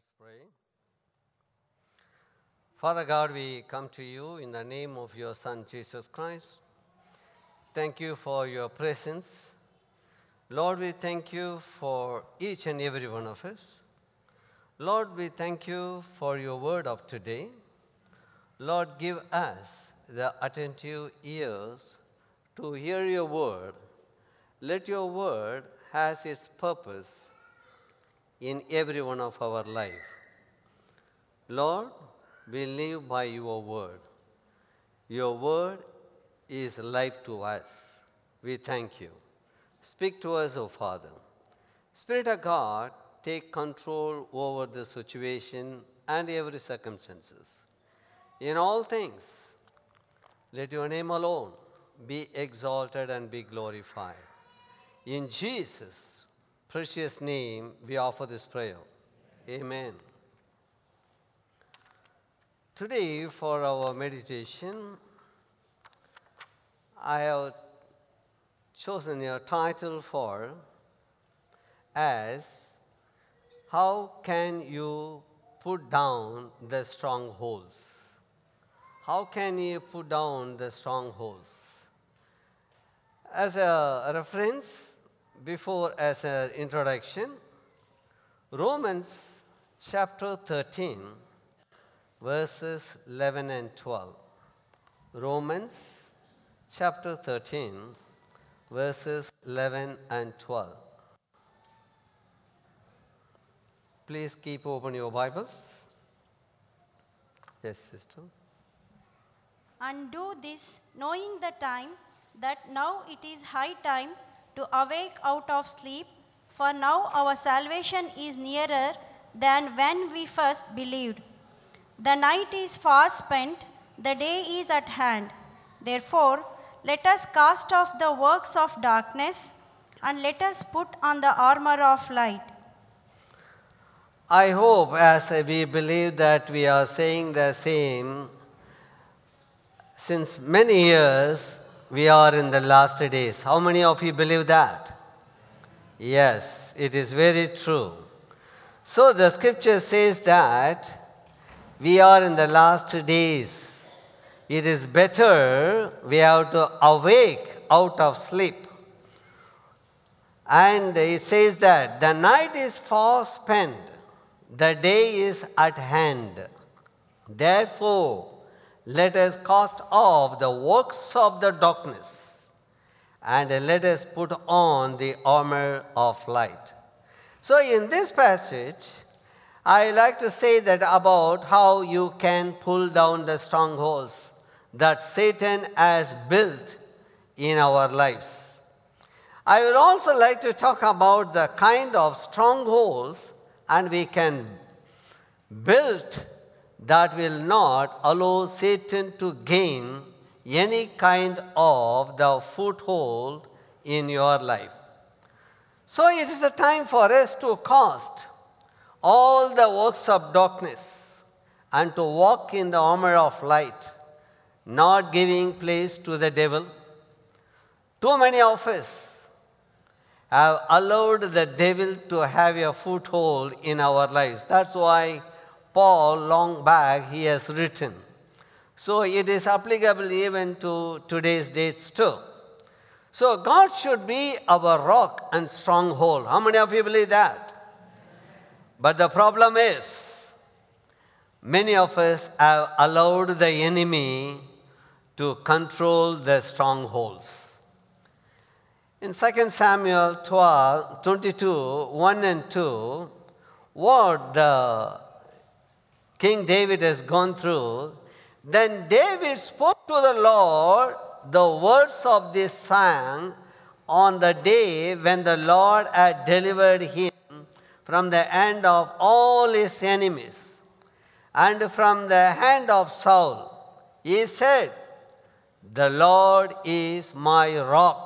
Let's pray. Father God, we come to you in the name of your Son, Jesus Christ. Thank you for your presence. Lord, we thank you for each and every one of us. Lord, we thank you for your word of today. Lord, give us the attentive ears to hear your word. Let your word has its purpose in every one of our life. Lord, we live by your word. Your word is life to us. We thank you. Speak to us, O Father. Spirit of God, take control over the situation and every circumstances. In all things, let your name alone be exalted and be glorified. In Jesus' precious name, we offer this prayer. Amen. Today, for our meditation, I have chosen a title for as How Can You Put Down the Strongholds? How can you put down the strongholds? As a reference, as an introduction, Romans chapter 13, verses 11 and 12. Romans chapter 13, verses 11 and 12. Please keep open your Bibles. Yes, sister. And do this, knowing the time, that now it is high time to awake out of sleep, for now our salvation is nearer than when we first believed. The night is far spent, the day is at hand. Therefore, let us cast off the works of darkness, and let us put on the armor of light. I hope as we believe that we are saying the same, since many years we are in the last days. How many of you believe that? Yes, it is very true. So the scripture says that we are in the last days. It is better we have to awake out of sleep. And it says that the night is far spent, the day is at hand. Therefore, let us cast off the works of the darkness and let us put on the armor of light. So in this passage, I like to say that about how you can pull down the strongholds that Satan has built in our lives. I would also like to talk about the kind of strongholds and we can build that will not allow Satan to gain any kind of the foothold in your life. So it is a time for us to cast all the works of darkness and to walk in the armor of light, not giving place to the devil. Too many of us have allowed the devil to have a foothold in our lives. That's why Paul, long back, he has written. So it is applicable even to today's dates too. So God should be our rock and stronghold. How many of you believe that? But the problem is, many of us have allowed the enemy to control the strongholds. In 2 Samuel 22, 1 and 2, what the King David has gone through, then David spoke to the Lord the words of this song on the day when the Lord had delivered him from the hand of all his enemies and from the hand of Saul. He said, "The Lord is my rock,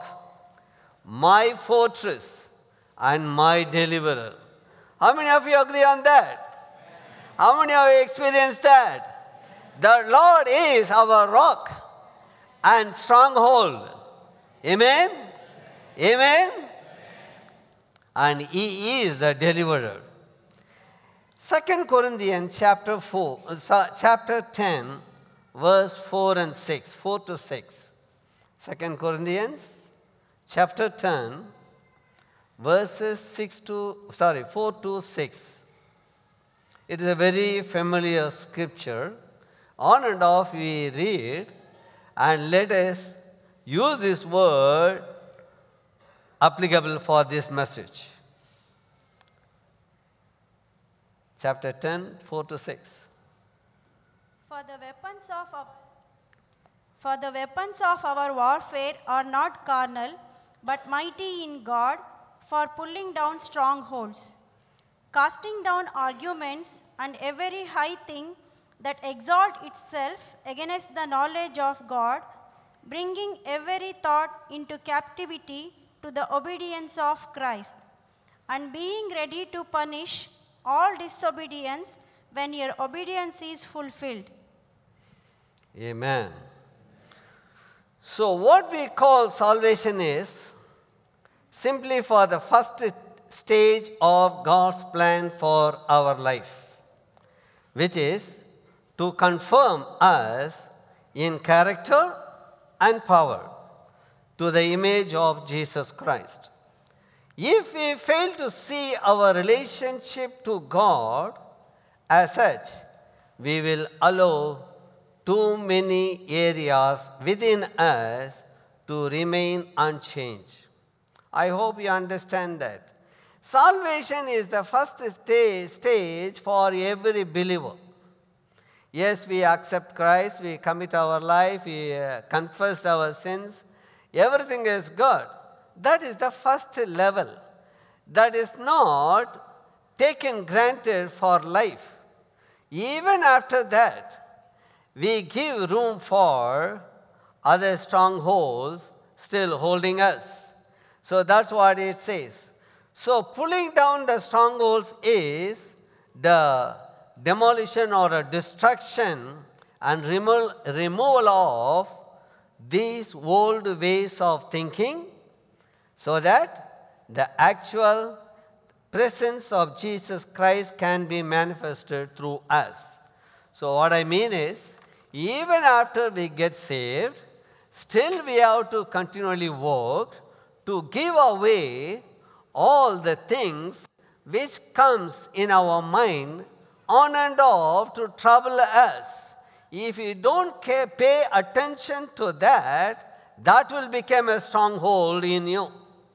my fortress, and my deliverer." How many of you agree on that? How many of you experienced that? The Lord is our rock and stronghold. Amen? Amen? And He is the deliverer. 2 Corinthians chapter 10, verse 4 and 6, 4 to 6. 2 Corinthians chapter 10, verses 4 to 6. It is a very familiar scripture. On and off we read, and let us use this word applicable for this message. Chapter 10, 4 to 6. For the weapons of our warfare are not carnal, but mighty in God for pulling down strongholds, casting down arguments and every high thing that exalts itself against the knowledge of God, bringing every thought into captivity to the obedience of Christ, and being ready to punish all disobedience when your obedience is fulfilled. Amen. So what we call salvation is simply for the first stage of God's plan for our life, which is to confirm us in character and power to the image of Jesus Christ. If we fail to see our relationship to God as such, we will allow too many areas within us to remain unchanged. I hope you understand that. Salvation is the first stage for every believer. Yes, we accept Christ, we commit our life, we confess our sins, everything is good. That is the first level. That is not taken granted for life. Even after that, we give room for other strongholds still holding us. So that's what it says. So pulling down the strongholds is the demolition or a destruction and removal of these old ways of thinking, so that the actual presence of Jesus Christ can be manifested through us. So what I mean is, even after we get saved, still we have to continually work to give away all the things which comes in our mind on and off to trouble us. If you don't pay attention to that, that will become a stronghold in you.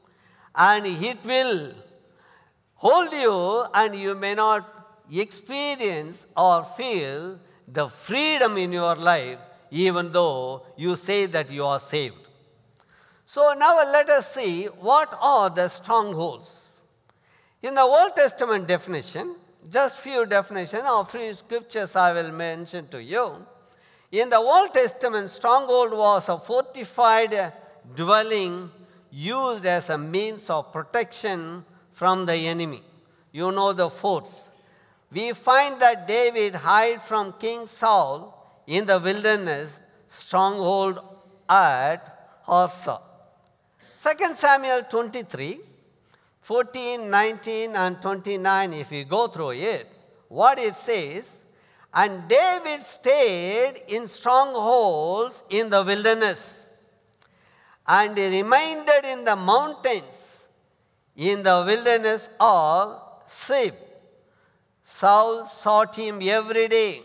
And it will hold you, and you may not experience or feel the freedom in your life, even though you say that you are saved. So now let us see what are the strongholds. In the Old Testament definition, just few definitions or few scriptures I will mention to you. In the Old Testament, stronghold was a fortified dwelling used as a means of protection from the enemy. You know the forts. We find that David hid from King Saul in the wilderness stronghold at Horsa. 2 Samuel 23, 14, 19 and 29, if you go through it, what it says, and David stayed in strongholds in the wilderness, and he remained in the mountains in the wilderness of Ziph. Saul sought him every day,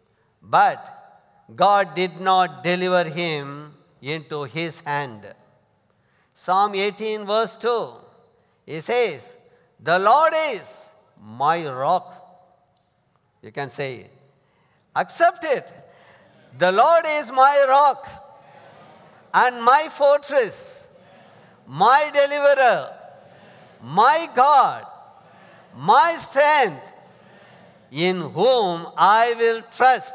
but God did not deliver him into his hand. Psalm 18 verse 2, he says, the Lord is my rock. You can say, accept it. The Lord is my rock and my fortress, my deliverer, my God, my strength, in whom I will trust,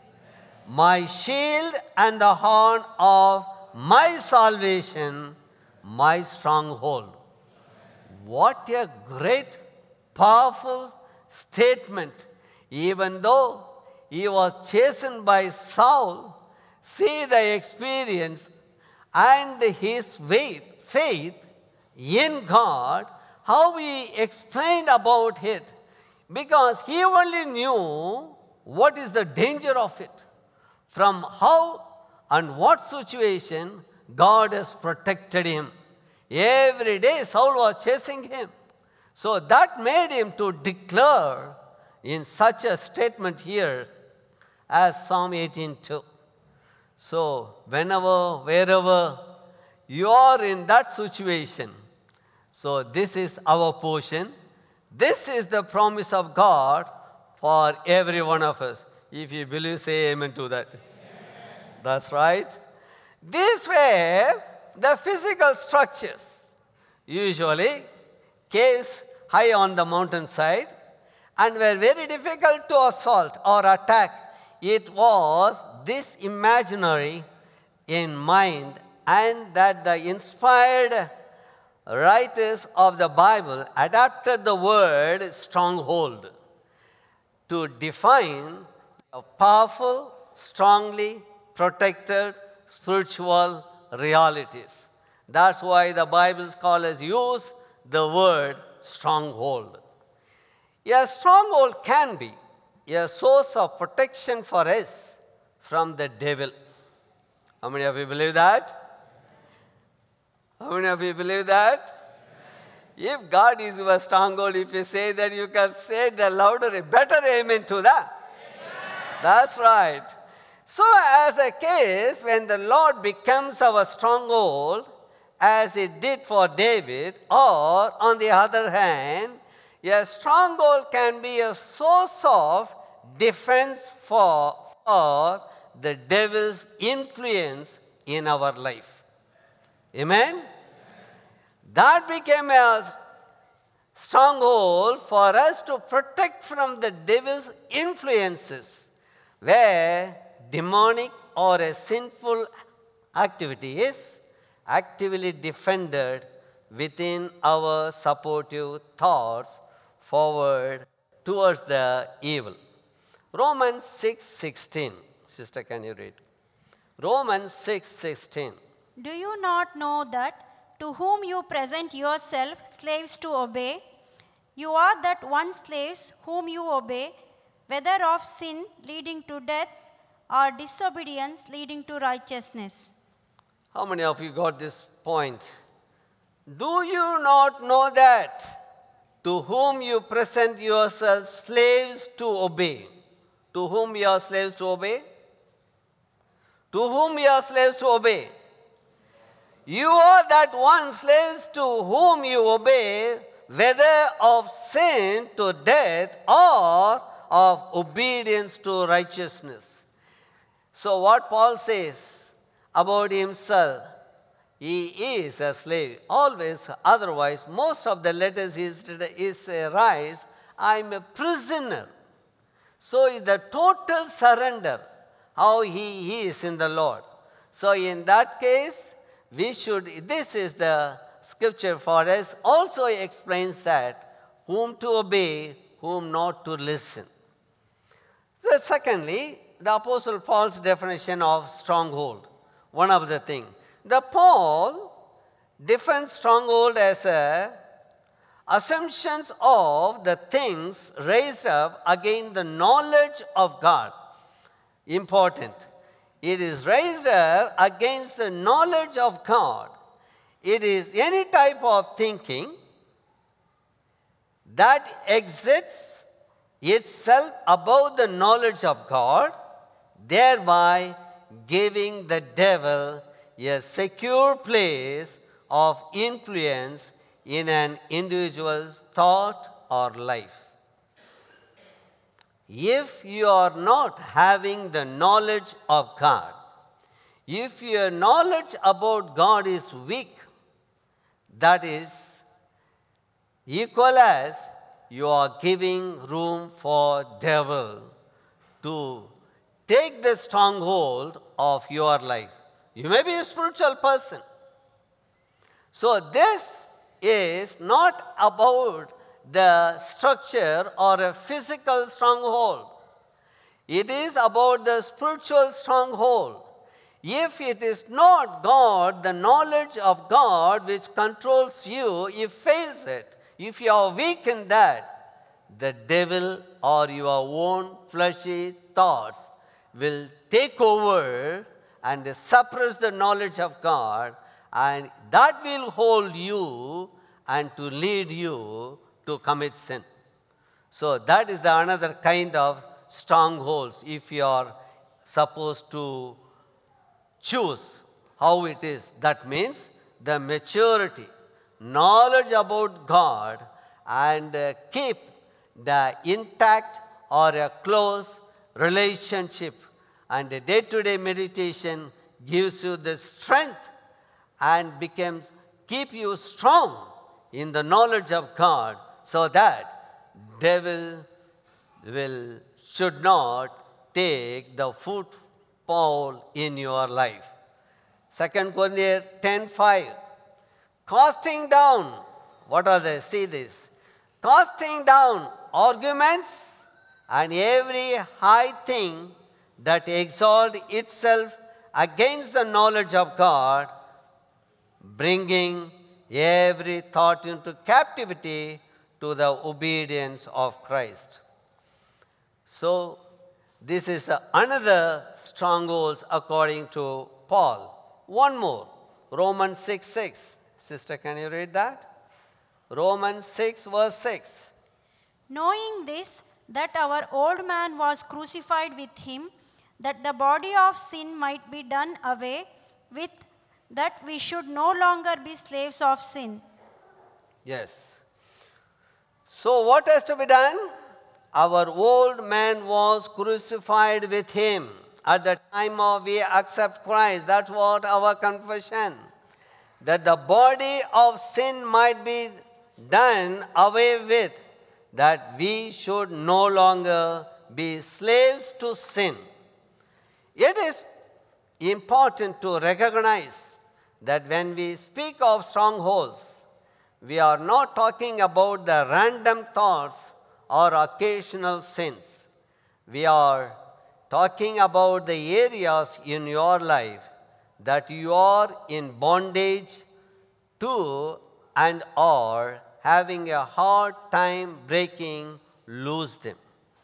my shield and the horn of my salvation, my stronghold. What a great, powerful statement. Even though he was chastened by Saul, see the experience and his faith in God, how he explained about it. because he only knew what is the danger of it, from how and what situation God has protected him. Every day Saul was chasing him. So that made him to declare in such a statement here as Psalm 18:2. So whenever, wherever you are in that situation, so this is our portion. This is the promise of God for every one of us. If you believe, say amen to that. Amen. That's right. These were the physical structures. Usually, caves high on the mountainside and were very difficult to assault or attack. It was this imaginary in mind, and that the inspired writers of the Bible adapted the word stronghold to define a powerful, strongly protected spiritual realities. That's why the Bible scholars use the word stronghold. A stronghold can be a source of protection for us from the devil. How many of you believe that? How many of you believe that? If God is your stronghold, if you say that, you can say the louder, better amen to that. Amen. That's right. So as a case, when the Lord becomes our stronghold, as it did for David, or on the other hand, a stronghold can be a source of defense for the devil's influence in our life. Amen? That became a stronghold for us to protect from the devil's influences, where demonic or a sinful activity is actively defended within our supportive thoughts forward towards the evil. Romans 6:16. Sister, can you read? Romans 6:16. Do you not know that to whom you present yourself slaves to obey, you are that one slaves whom you obey, whether of sin leading to death or disobedience leading to righteousness? How many of you got this point? Do you not know that to whom you present yourselves slaves to obey? To whom you are slaves to obey? To whom you are slaves to obey? You are that one slaves to whom you obey, whether of sin to death or of obedience to righteousness. So what Paul says about himself, he is a slave. Always, otherwise, most of the letters he writes, I'm a prisoner. So it's the total surrender, how he is in the Lord. So in that case, this is the scripture for us, also explains that whom to obey, whom not to listen. So secondly, the Apostle Paul's definition of stronghold. One of the things. The Paul defines stronghold as assumptions of the things raised up against the knowledge of God. Important. It is raised up against the knowledge of God. It is any type of thinking that exits itself above the knowledge of God, thereby giving the devil a secure place of influence in an individual's thought or life. If you are not having the knowledge of God, if your knowledge about God is weak, that is equal as you are giving room for devil to take the stronghold of your life. You may be a spiritual person. So this is not about the structure or a physical stronghold. It is about the spiritual stronghold. If it is not God, the knowledge of God which controls you, if fails it, if you are weak in that, the devil or your own fleshy thoughts will take over and suppress the knowledge of God, and that will hold you and to lead you to commit sin. So that is the another kind of strongholds if you are supposed to choose how it is. That means the maturity, knowledge about God, and keep the intact or a close relationship. And the day-to-day meditation gives you the strength and keep you strong in the knowledge of God, so that devil should not take the footfall in your life. 2 Corinthians 10:5. Casting down, what are they? See this. Casting down arguments and every high thing that exalts itself against the knowledge of God, bringing every thought into captivity to the obedience of Christ. So, this is another stronghold according to Paul. One more, Romans 6:6. Sister, can you read that? Romans 6, verse 6. Knowing this, that our old man was crucified with him, that the body of sin might be done away with, that we should no longer be slaves of sin. Yes. So what has to be done? Our old man was crucified with him. At the time of we accept Christ, that's what our confession. That the body of sin might be done away with, that we should no longer be slaves to sin. It is important to recognize that when we speak of strongholds, we are not talking about the random thoughts or occasional sins. We are talking about the areas in your life that you are in bondage to and are having a hard time breaking loose them.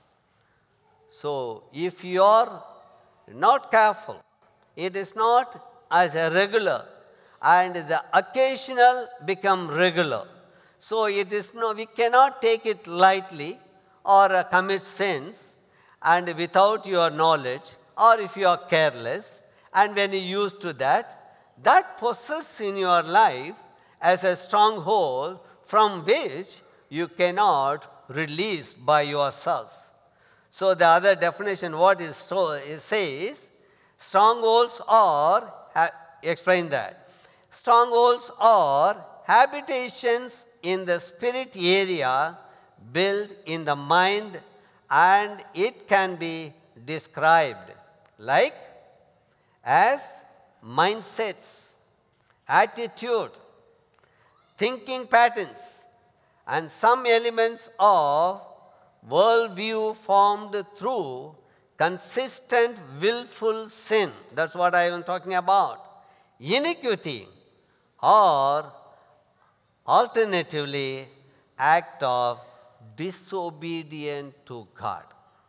So if you are not careful, it is not as a regular, and the occasional become regular. So it is no, we cannot take it lightly or commit sins and without your knowledge, or if you are careless, and when you used to that, that possesses in your life as a stronghold from which you cannot release by yourselves. So the other definition, what is it says, strongholds are, explain that. Strongholds are habitations in the spirit area built in the mind, and it can be described like as mindsets, attitude, thinking patterns, and some elements of worldview formed through consistent willful sin. That's what I am talking about. Iniquity, or alternatively, act of disobedience to God.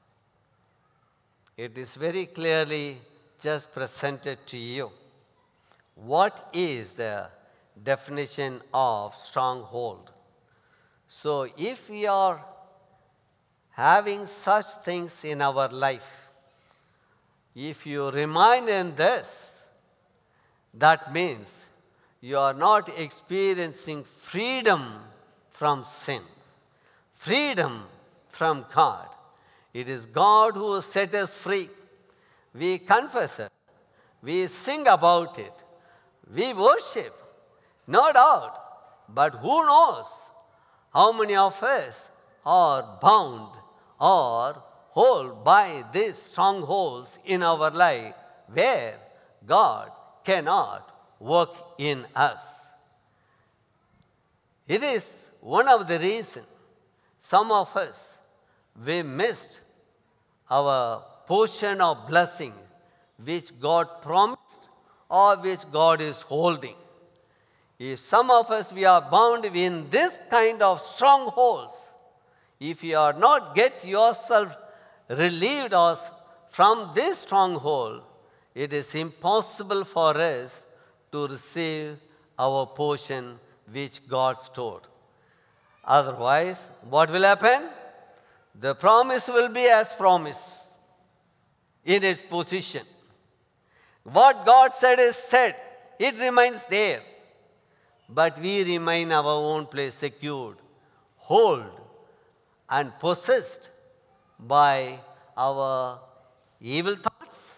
It is very clearly just presented to you. What is the definition of stronghold? So if we are having such things in our life, if you remain in this, that means you are not experiencing freedom from sin, freedom from God. It is God who set us free. We confess it. We sing about it. We worship, no doubt. But who knows how many of us are bound or held by these strongholds in our life where God cannot work in us. It is one of the reasons some of us, we missed our portion of blessing which God promised or which God is holding. If some of us, we are bound in this kind of strongholds, if you are not get yourself relieved us from this stronghold, it is impossible for us to receive our portion which God stored. Otherwise, what will happen? The promise will be as promise in its position. What God said is said. It remains there. But we remain our own place secured, hold, and possessed by our evil thoughts,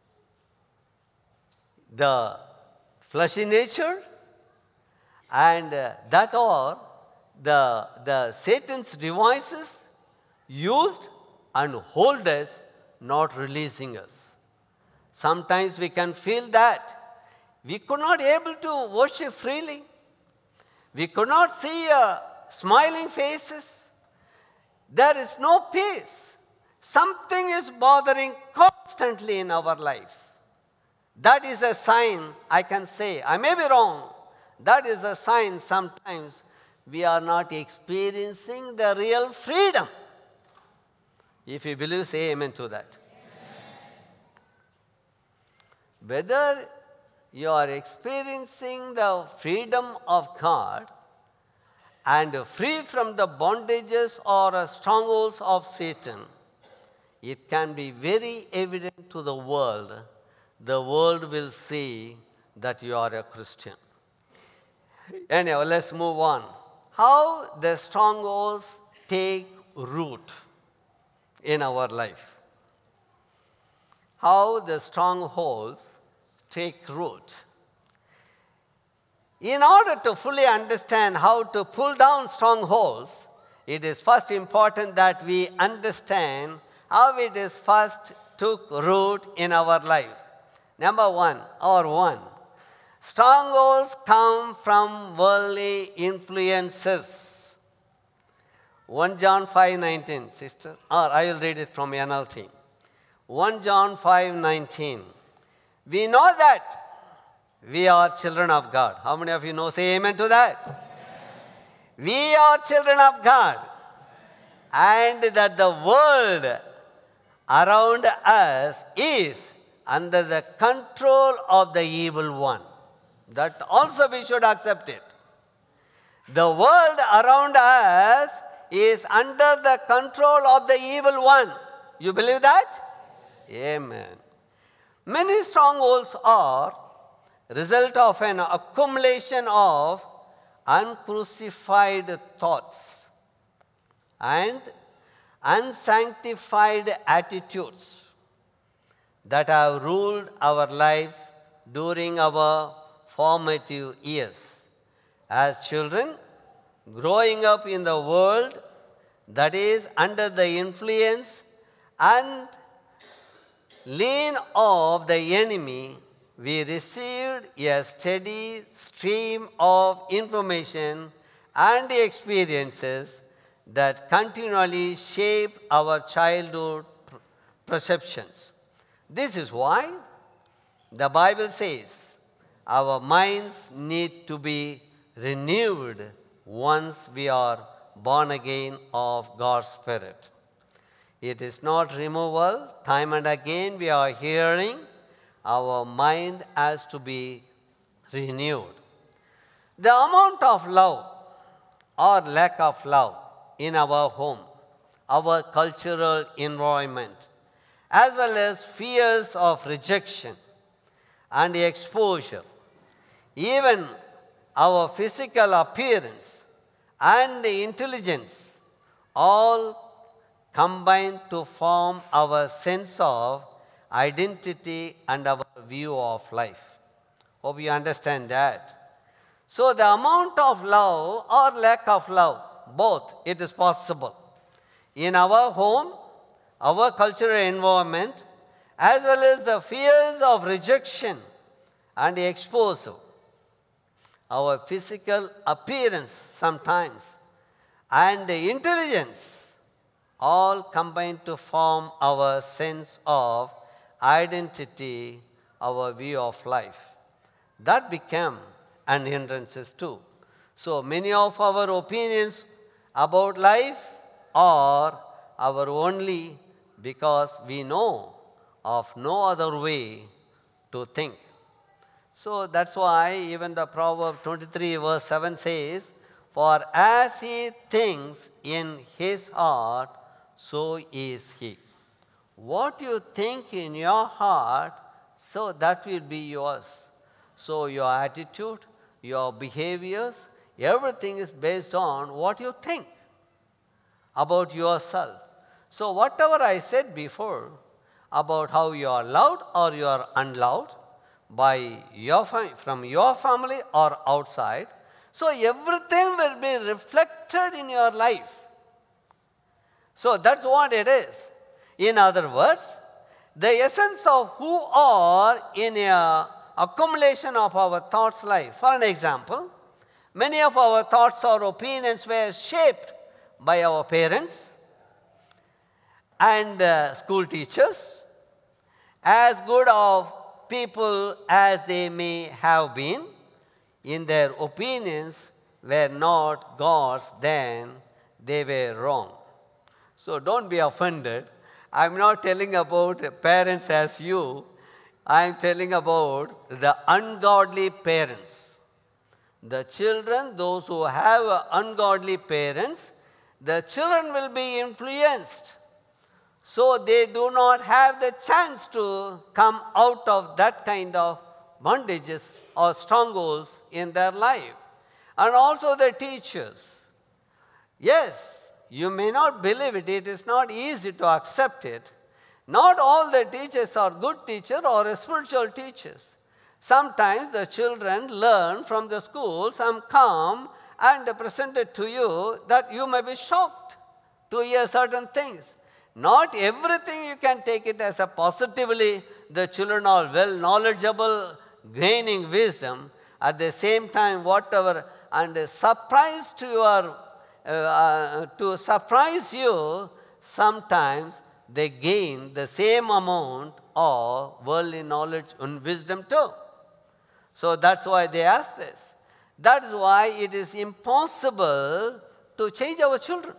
the fleshy nature, and that are the Satan's devices used and hold us, not releasing us. Sometimes we can feel that we could not able to worship freely. We could not see smiling faces. There is no peace. Something is bothering constantly in our life. That is a sign, I can say, I may be wrong. That is a sign sometimes we are not experiencing the real freedom. If you believe, say amen to that. Whether you are experiencing the freedom of God and free from the bondages or strongholds of Satan, it can be very evident to the world. The world will see that you are a Christian. Anyway, let's move on. How the strongholds take root in our life. How the strongholds take root. In order to fully understand how to pull down strongholds, it is first important that we understand how it is first took root in our life. Number one, strongholds come from worldly influences. 1 John 5:19, sister, or I will read it from NLT. 1 John 5:19. We know that we are children of God. How many of you know? Say amen to that. Amen. We are children of God. And that the world around us is under the control of the evil one. That also we should accept it. The world around us is under the control of the evil one. You believe that? Amen. Many strongholds are result of an accumulation of uncrucified thoughts and unsanctified attitudes that have ruled our lives during our formative years. As children, growing up in the world that is under the influence and lean of the enemy, we received a steady stream of information and experiences that continually shape our childhood perceptions. This is why the Bible says our minds need to be renewed once we are born again of God's Spirit. It is not removal. Time and again we are hearing our mind has to be renewed. The amount of love or lack of love in our home, our cultural environment, as well as fears of rejection and exposure, even our physical appearance and intelligence all combine to form our sense of identity and our view of life. Hope you understand that. So the amount of love or lack of love, both, it is possible in our home, our cultural environment, as well as the fears of rejection and exposure, our physical appearance sometimes, and the intelligence, all combine to form our sense of identity, our view of life. That became an hindrance too. So many of our opinions about life or our only because we know of no other way to think. So that's why even the Proverb 23 verse 7 says, "For as he thinks in his heart, so is he." What you think in your heart, so that will be yours. So your attitude, your behaviors, everything is based on what you think about yourself. So whatever I said before about how you are loved or you are unloved by from your family or outside, so everything will be reflected in your life. So that's what it is. In other words, the essence of who are in a accumulation of our thoughts life. For an example, many of our thoughts or opinions were shaped by our parents and school teachers, as good of people as they may have been. In their opinions were not God's, then they were wrong. So don't be offended. I'm not telling about parents as you. I'm telling about the ungodly parents. The children, those who have ungodly parents, the children will be influenced. So they do not have the chance to come out of that kind of bondages or strongholds in their life. And also the teachers. Yes, you may not believe it. It is not easy to accept it. Not all the teachers are good teachers or spiritual teachers. Sometimes the children learn from the schools and come and present it to you that you may be shocked to hear certain things. Not everything you can take it as a positively. The children are well knowledgeable, gaining wisdom. At the same time, whatever, and surprise to your to surprise you, sometimes they gain the same amount of worldly knowledge and wisdom too. So that's why they ask this. That is why it is impossible to change our children.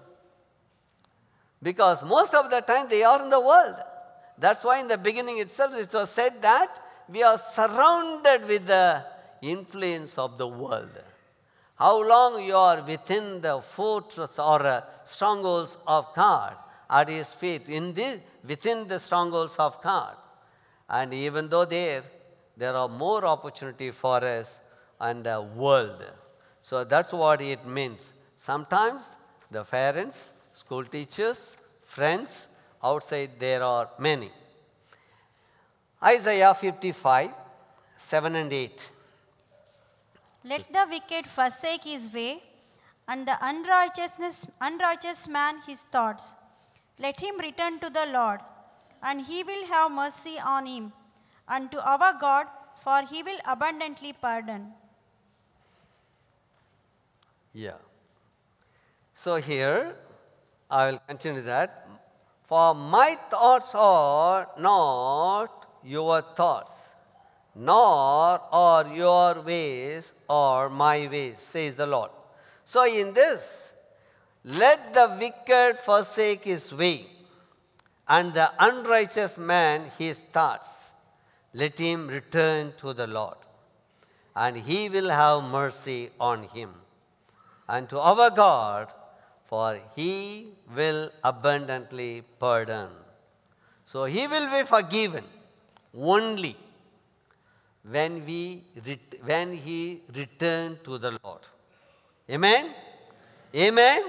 Because most of the time they are in the world. That's why in the beginning itself it was said that we are surrounded with the influence of the world. How long you are within the fortress or strongholds of God at His feet, within the strongholds of God. And even though there are more opportunity for us in the world. So that's what it means. Sometimes the parents, school teachers, friends, outside there are many. Isaiah 55, 7 and 8. Let the wicked forsake his way, and the unrighteous man his thoughts. Let him return to the Lord, and He will have mercy on him, and to our God, for He will abundantly pardon. Yeah. So here, I will continue that. For my thoughts are not your thoughts, nor are your ways or my ways, says the Lord. So in this, let the wicked forsake his way, and the unrighteous man his thoughts. Let him return to the Lord, and He will have mercy on him, and to our God, for He will abundantly pardon. So He will be forgiven only when He return to the Lord. Amen? Amen?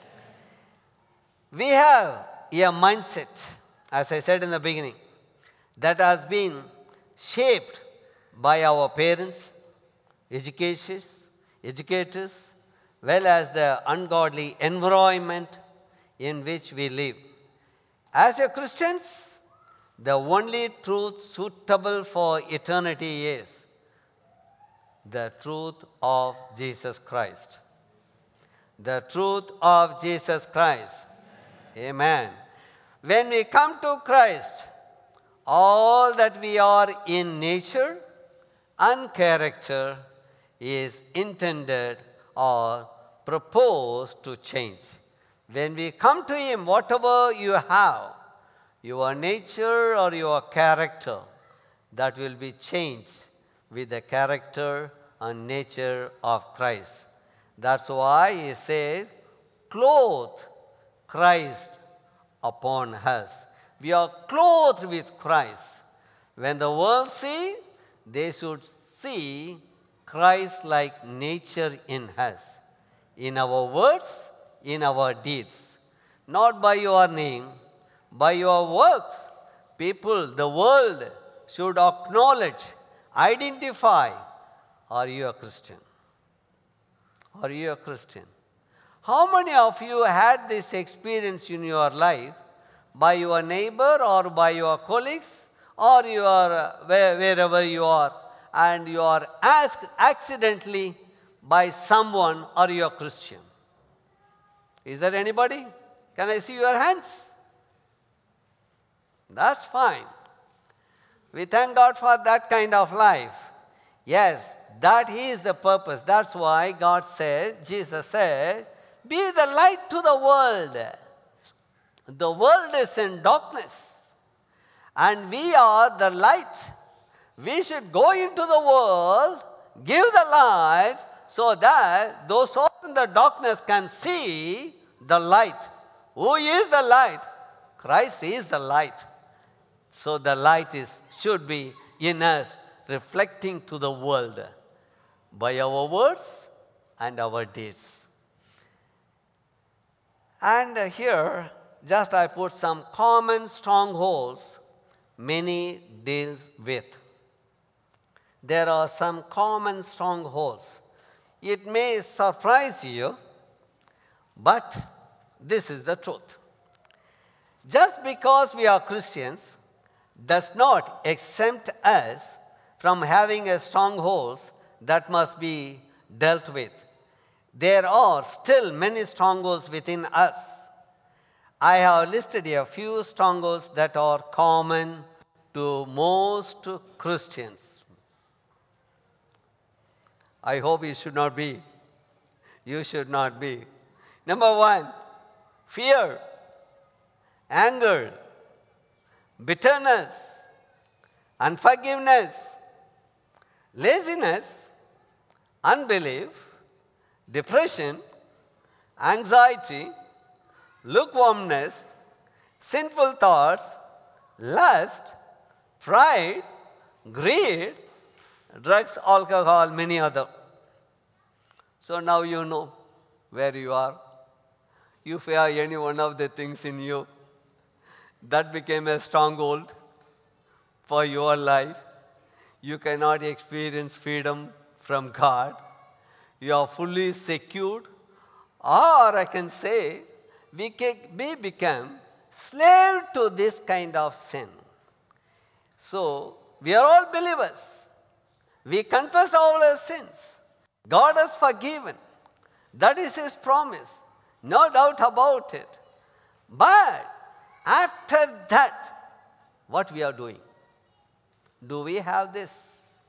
We have a mindset, as I said in the beginning, that has been shaped by our parents, educators, well as the ungodly environment in which we live. As a Christians, the only truth suitable for eternity is the truth of Jesus Christ. The truth of Jesus Christ. Amen. When we come to Christ, all that we are in nature and character is intended or proposed to change. When we come to Him, whatever you have, your nature or your character, that will be changed with the character and nature of Christ. That's why He said, clothe Christ upon us. We are clothed with Christ. When the world see, they should see Christ-like nature in us, in our words, in our deeds. Not by your name, by your works. People, the world should acknowledge, identify, are you a Christian? Are you a Christian? How many of you had this experience in your life by your neighbor or by your colleagues or wherever you are, and you are asked accidentally by someone, are you a Christian? Is there anybody? Can I see your hands? That's fine. We thank God for that kind of life. Yes, that is the purpose. That's why God said, Jesus said, be the light to the world. The world is in darkness, and we are the light. We should go into the world, give the light, so that those who are in the darkness can see the light. Who is the light? Christ is the light. So the light should be in us, reflecting to the world by our words and our deeds. And here, just I put some common strongholds many deals with. There are some common strongholds. It may surprise you, but this is the truth. Just because we are Christians does not exempt us from having a strongholds that must be dealt with. There are still many strongholds within us. I have listed a few strongholds that are common to most Christians. I hope you should not be. You should not be. Number one, fear, anger, bitterness, unforgiveness, laziness, unbelief, depression, anxiety, lukewarmness, sinful thoughts, lust, pride, greed, drugs, alcohol, many other. So now you know where you are. If you have any one of the things in you, that became a stronghold for your life. You cannot experience freedom from God. You are fully secured. Or I can say, we become slave to this kind of sin. So, we are all believers. We confess all our sins. God has forgiven. That is His promise. No doubt about it. But after that, what we are doing? Do we have this?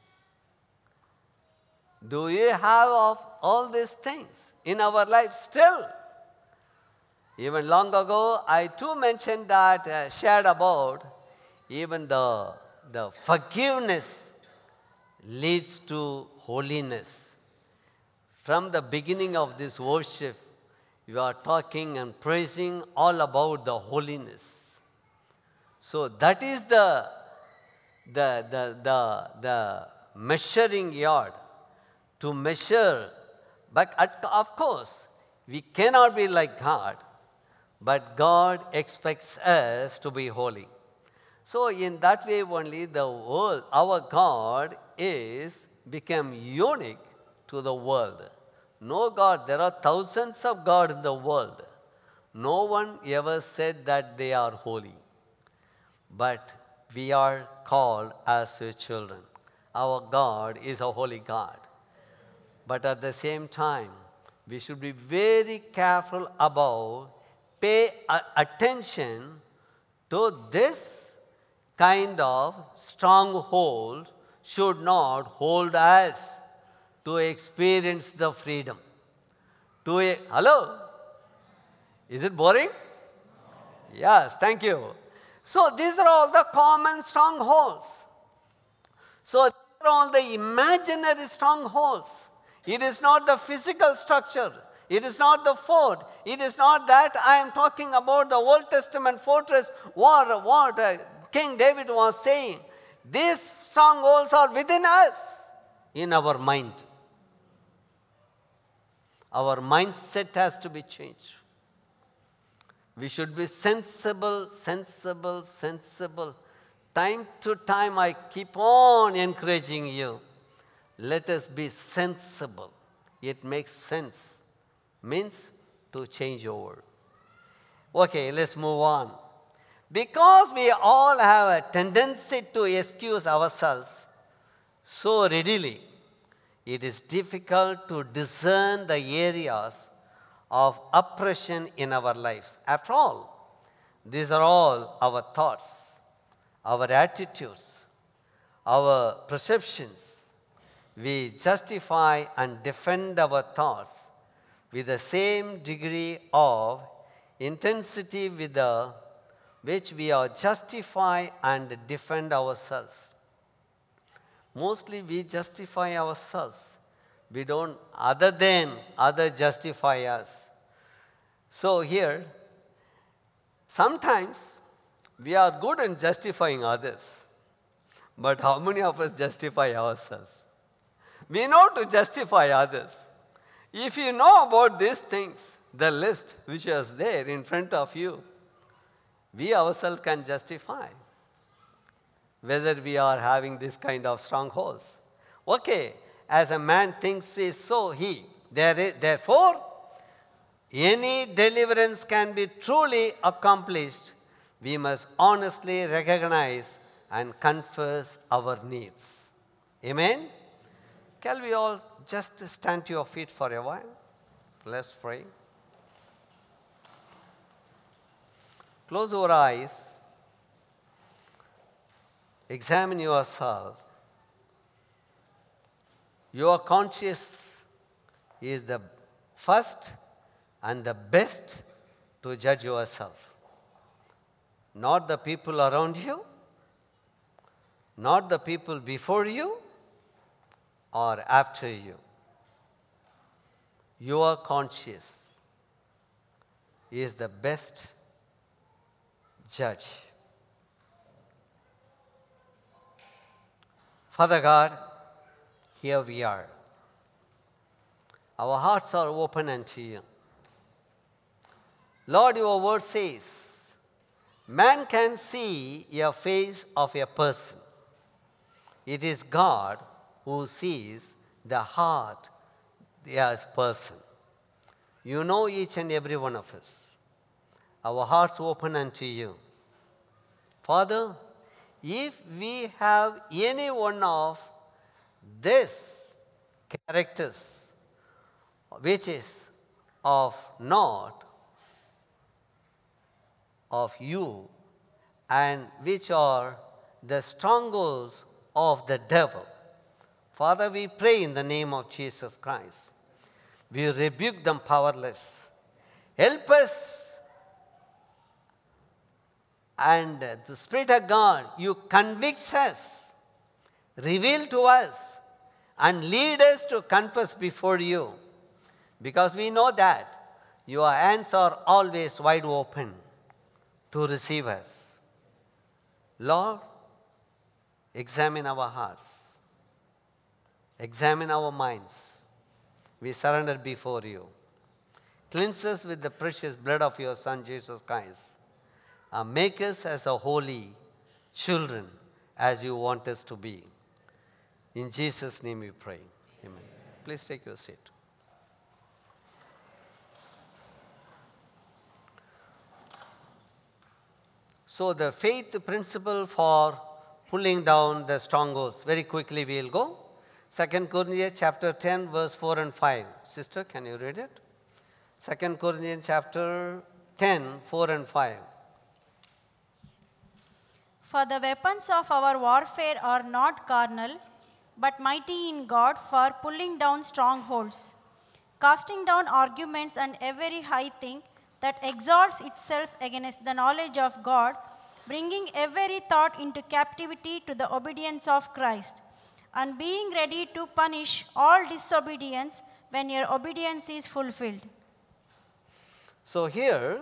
Do we have of all these things in our life still? Even long ago, I too mentioned that, shared about even the forgiveness leads to holiness. From the beginning of this worship, you are talking and praising all about the holiness. So that is the measuring yard to measure. But of course, we cannot be like God, but God expects us to be holy. So in that way only the world, our God is become unique to the world. No God, there are thousands of God in the world. No one ever said that they are holy. But we are called as His children. Our God is a holy God. But at the same time, we should be very careful about pay attention to this kind of stronghold should not hold us to experience the freedom. Hello? Is it boring? Yes, thank you. So these are all the common strongholds. So these are all the imaginary strongholds. It is not the physical structure. It is not the fort. It is not that I am talking about the Old Testament fortress what King David was saying. These strongholds are within us, in our mind. Our mindset has to be changed. We should be sensible, sensible, sensible. Time to time, I keep on encouraging you. Let us be sensible. It makes sense. Means to change over. Okay, let's move on. Because we all have a tendency to excuse ourselves so readily, it is difficult to discern the areas of oppression in our lives. After all, these are all our thoughts, our attitudes, our perceptions. We justify and defend our thoughts with the same degree of intensity with which we are justify and defend ourselves. Mostly we justify ourselves. We don't, other justify us. So here, sometimes we are good in justifying others. But how many of us justify ourselves? We know to justify others. If you know about these things, the list which is there in front of you, we ourselves can justify whether we are having this kind of strongholds. Okay, as a man thinks is so he. Therefore, any deliverance can be truly accomplished. We must honestly recognize and confess our needs. Amen? Can we all just stand to your feet for a while? Let's pray. Close your eyes. Examine yourself. Your conscience is the first and the best to judge yourself. Not the people around you, not the people before you or after you. Your conscience is the best judge. Father God, here we are. Our hearts are open unto you. Lord, your word says, man can see a face of a person. It is God who sees the heart of a person. You know each and every one of us. Our hearts open unto you. Father, if we have any one of these characters which is of not of you and which are the strongholds of the devil, Father, we pray in the name of Jesus Christ. We rebuke them powerless. Help us. And the Spirit of God, you convict us, reveal to us, and lead us to confess before you. Because we know that your hands are always wide open to receive us. Lord, examine our hearts. Examine our minds. We surrender before you. Cleanse us with the precious blood of your Son, Jesus Christ. Make us as a holy children as you want us to be. In Jesus' name we pray. Amen. Please take your seat. So the faith principle for pulling down the strongholds. Very quickly we will go. 2 Corinthians chapter 10 verse 4 and 5. Sister, can you read it? 2 Corinthians chapter 10, 4 and 5. For the weapons of our warfare are not carnal, but mighty in God for pulling down strongholds, casting down arguments and every high thing that exalts itself against the knowledge of God, bringing every thought into captivity to the obedience of Christ, and being ready to punish all disobedience when your obedience is fulfilled. So here,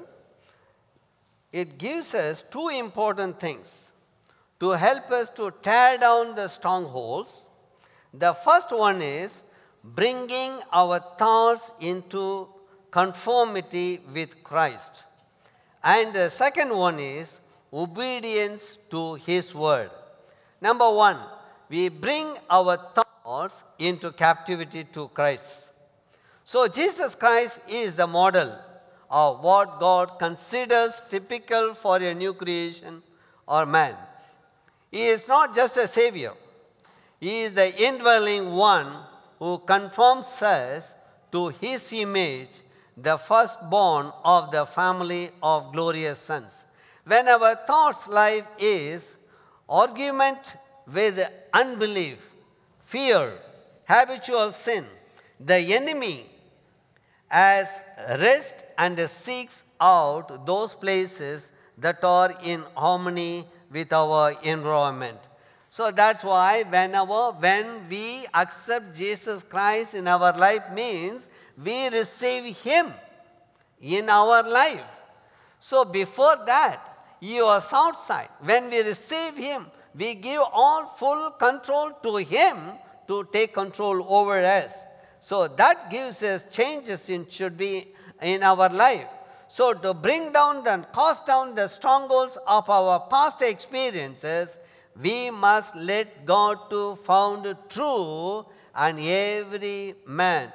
it gives us two important things to help us to tear down the strongholds. The first one is bringing our thoughts into conformity with Christ. And the second one is obedience to His word. Number one, we bring our thoughts into captivity to Christ. So Jesus Christ is the model of what God considers typical for a new creation or man. He is not just a savior. He is the indwelling one who conforms us to His image, the firstborn of the family of glorious sons. When our thoughts life is argument with unbelief, fear, habitual sin, the enemy has rest and seeks out those places that are in harmony with our environment. So that's why when we accept Jesus Christ in our life means we receive Him in our life. So before that, He was outside. When we receive Him, we give all full control to Him to take control over us. So that gives us changes should be in our life. So to bring down and cast down the strongholds of our past experiences, we must let God to found true and every man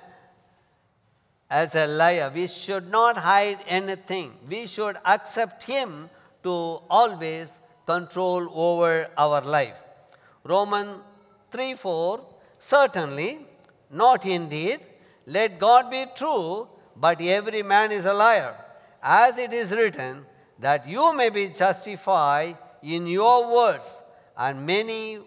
as a liar. We should not hide anything. We should accept Him to always control over our life. Romans 3:4, certainly, not indeed. Let God be true, but every man is a liar. As it is written, that you may be justified in your words, and many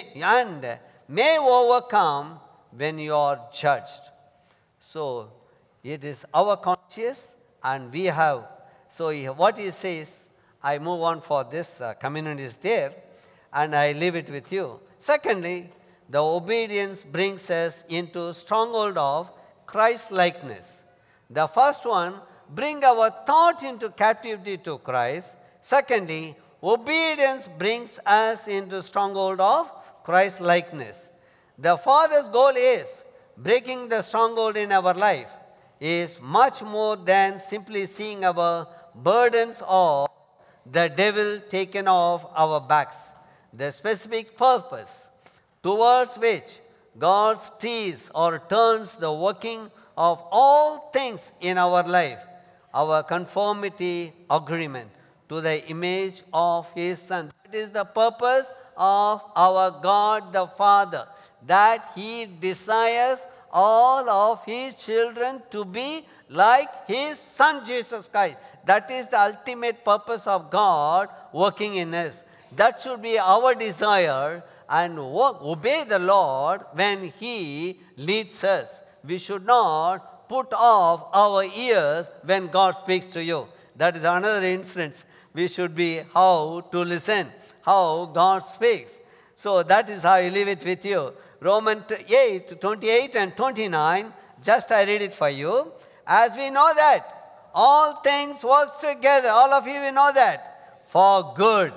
may overcome when you are judged. So it is our conscience, and we have. So what he says, I move on for this community is there, and I leave it with you. Secondly, the obedience brings us into stronghold of Christ-likeness. The first one, bring our thought into captivity to Christ. Secondly, obedience brings us into stronghold of Christ-likeness. The Father's goal is breaking the stronghold in our life is much more than simply seeing our burdens of the devil taken off our backs. The specific purpose towards which God steers or turns the working of all things in our life, our conformity agreement to the image of His Son. That is the purpose of our God the Father, that He desires all of His children to be like His Son Jesus Christ. That is the ultimate purpose of God working in us. That should be our desire, and obey the Lord when He leads us. We should not put off our ears when God speaks to you. That is another instance. We should be how to listen, how God speaks. So that is how I leave it with you. Romans 8:28 and 29, just I read it for you. As we know that all things work together, all of you know that, for good.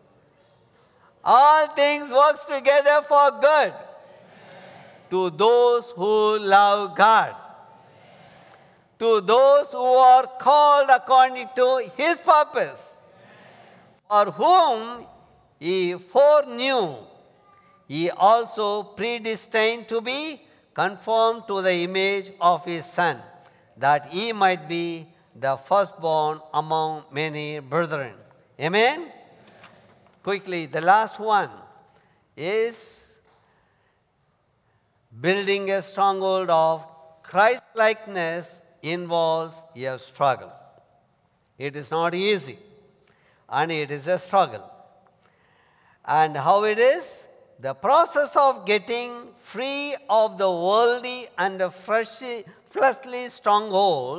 All things work together for good. To those who love God. To those who are called according to His purpose. For whom He foreknew, He also predestined to be conformed to the image of His Son, that He might be the firstborn among many brethren. Amen? Quickly, the last one is building a stronghold of Christ-likeness involves a struggle. It is not easy, and it is a struggle. And how it is? The process of getting free of the worldly and the fleshly strongholds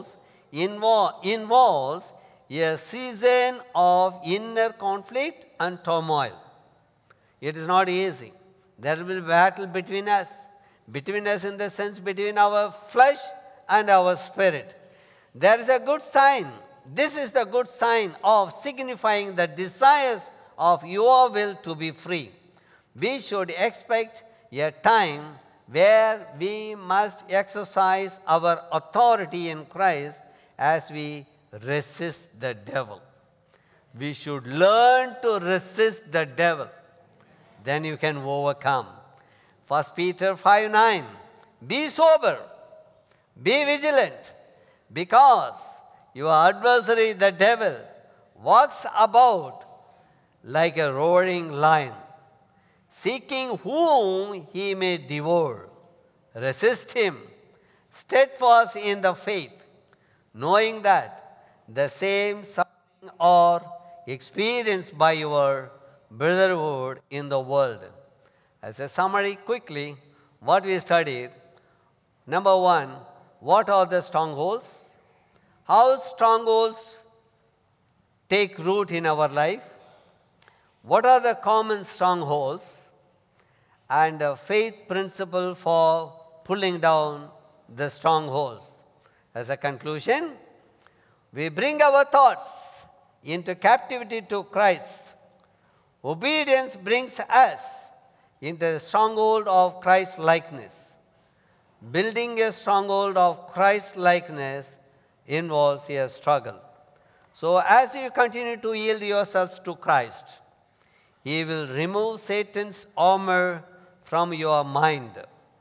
involves a season of inner conflict and turmoil. It is not easy. There will be battle between us in the sense between our flesh and our spirit. There is a good sign. This is the good sign of signifying the desires of your will to be free. We should expect a time where we must exercise our authority in Christ as we resist the devil. We should learn to resist the devil. Then you can overcome. 1 Peter 5:9. Be sober, be vigilant, because your adversary, the devil, walks about like a roaring lion, seeking whom he may devour. Resist him, steadfast in the faith, knowing that the same suffering are experienced by your brotherhood in the world. As a summary, quickly, what we studied. Number one, what are the strongholds? How strongholds take root in our life? What are the common strongholds? And a faith principle for pulling down the strongholds. As a conclusion, we bring our thoughts into captivity to Christ. Obedience brings us into the stronghold of Christ likeness. Building a stronghold of Christ likeness involves a struggle. So as you continue to yield yourselves to Christ, He will remove Satan's armor from your mind.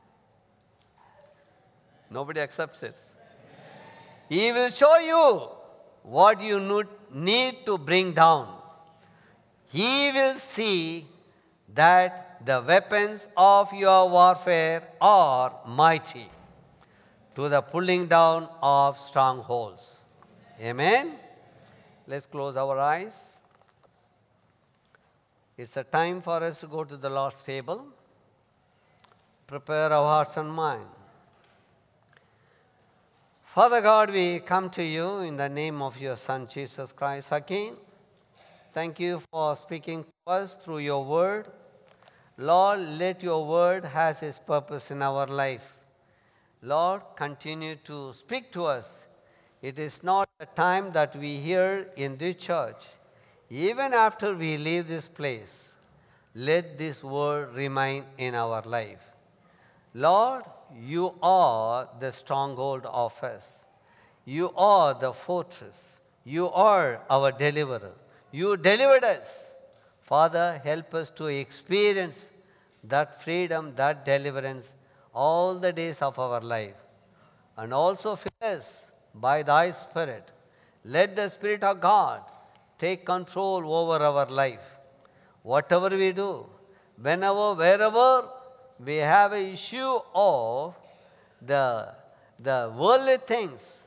Nobody accepts it. He will show you what you need to bring down. He will see that the weapons of your warfare are mighty to the pulling down of strongholds. Amen? Let's close our eyes. It's a time for us to go to the Lord's table. Prepare our hearts and mind. Father God, we come to you in the name of your Son, Jesus Christ, again. Thank you for speaking to us through your word. Lord, let your word have its purpose in our life. Lord, continue to speak to us. It is not the time that we hear in this church. Even after we leave this place, let this word remain in our life. Lord, you are the stronghold of us. You are the fortress. You are our deliverer. You delivered us. Father, help us to experience that freedom, that deliverance all the days of our life. And also fill us by thy Spirit. Let the Spirit of God take control over our life. Whatever we do, whenever, wherever we have an issue of the worldly things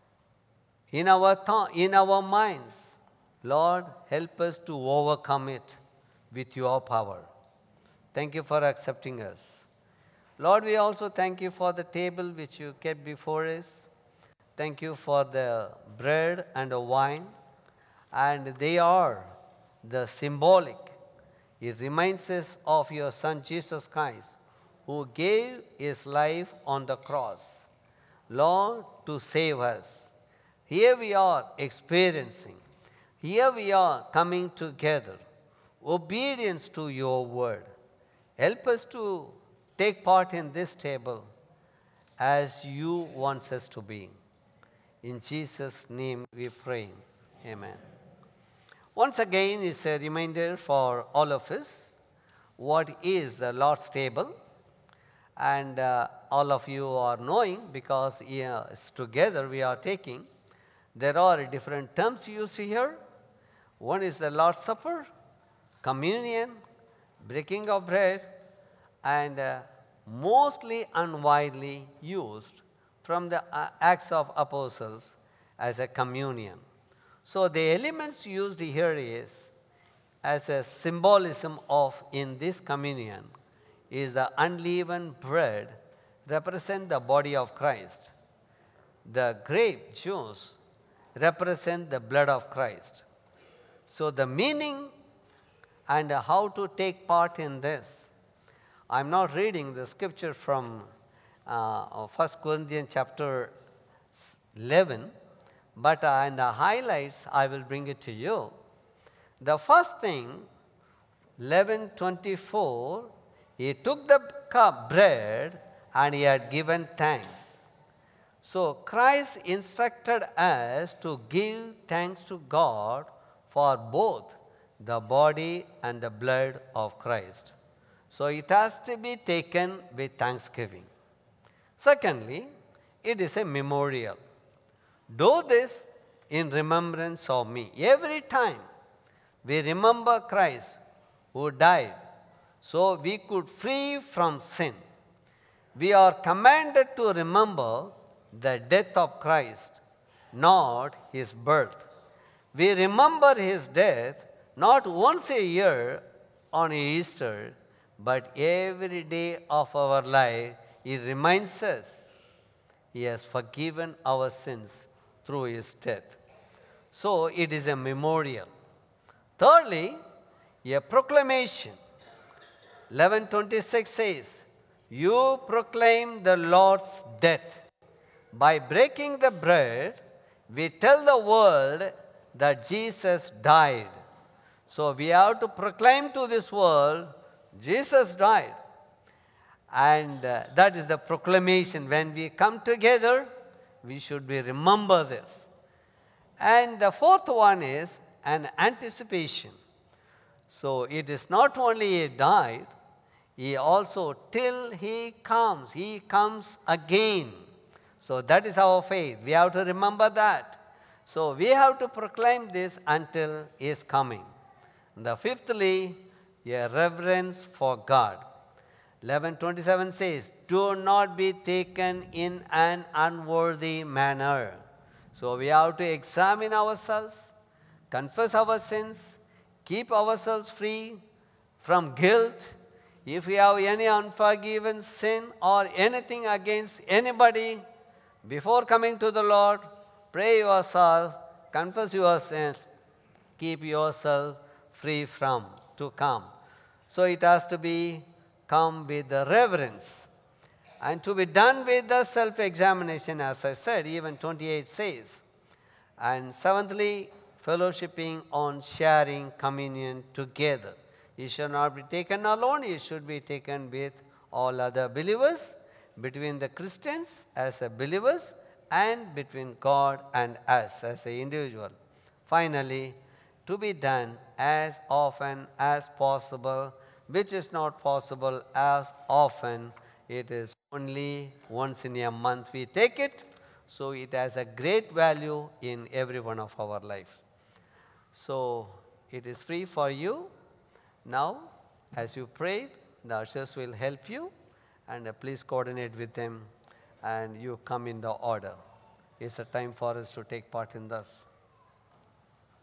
in our minds, Lord, help us to overcome it with your power. Thank you for accepting us. Lord, we also thank you for the table which you kept before us. Thank you for the bread and the wine. And they are the symbolic. It reminds us of your Son Jesus Christ, who gave his life on the cross, Lord, to save us. Here we are experiencing. Here we are coming together. Obedience to your word. Help us to take part in this table as you want us to be. In Jesus' name we pray. Amen. Once again, it's a reminder for all of us what is the Lord's table. And all of you are knowing, because together we are taking. There are different terms used here. One is the Lord's Supper, communion, breaking of bread, and mostly and widely used from the Acts of Apostles as a communion. So the elements used here is, as a symbolism of in this communion, is the unleavened bread represent the body of Christ. the grape juice represent the blood of Christ. So the meaning and how to take part in this. I'm not reading the scripture from 1 Corinthians chapter 11, but in the highlights I will bring it to you. The first thing, 11:24, he took the cup bread and he had given thanks. So Christ instructed us to give thanks to God for both the body and the blood of Christ. So it has to be taken with thanksgiving. Secondly, it is a memorial. Do this in remembrance of me. Every time we remember Christ who died so we could free from sin, we are commanded to remember the death of Christ, not his birth. We remember his death not once a year on Easter, but every day of our life. He reminds us he has forgiven our sins through his death. So it is a memorial. Thirdly, a proclamation. 11:26 says, you proclaim the Lord's death. By breaking the bread, we tell the world that Jesus died. So we have to proclaim to this world, Jesus died. And that is the proclamation. When we come together, we should remember this. And the fourth one is an anticipation. So it is not only he died, he also, till he comes again. So that is our faith. We have to remember that. So we have to proclaim this until he is coming. The fifthly, a reverence for God. 11:27 says, do not be taken in an unworthy manner. So we have to examine ourselves, confess our sins, keep ourselves free from guilt. If we have any unforgiven sin or anything against anybody, before coming to the Lord, pray yourself, confess your sins, keep yourself free from to come. So it has to be come with the reverence and to be done with the self-examination, as I said, even 28 says. And seventhly, fellowshipping on sharing communion together. It should not be taken alone, it should be taken with all other believers, between the Christians as a believers, and between God and us as an individual. Finally, to be done as often as possible, which is not possible as often. It is only once in a month we take it, so it has a great value in every one of our life. So it is free for you. Now, as you pray, the ushers will help you, and please coordinate with them, and you come in the order. It's a time for us to take part in this.